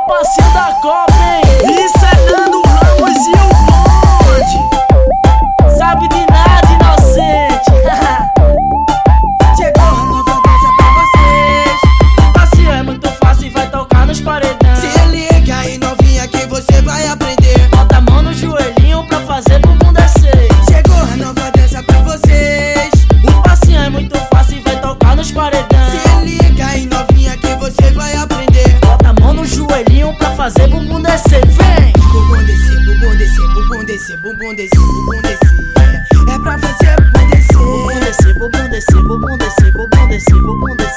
passinho da Copa, hein? Isso é Nando Ramos e o bonde. Sabe de nada, inocente. Chegou a nova dança pra vocês. O passinho é muito fácil e vai tocar nos paredão. Se liga aí, novinha, que você vai aprender. Bota a mão no joelhinho pra fazer bumbum descer. Chegou a nova dança pra vocês. O passinho é muito fácil e vai tocar nos paredão. Se liga aí, novinha, que você vai aprender. Bota a mão no joelhinho pra fazer bumbum descer. Vem! Bumbum descer, bumbum descer, bumbum descer, bumbum descer, bumbum descer. É pra você bumbum descer. Bumbum descer, bumbum descer, bumbum descer, bumbum descer, bumbum descer.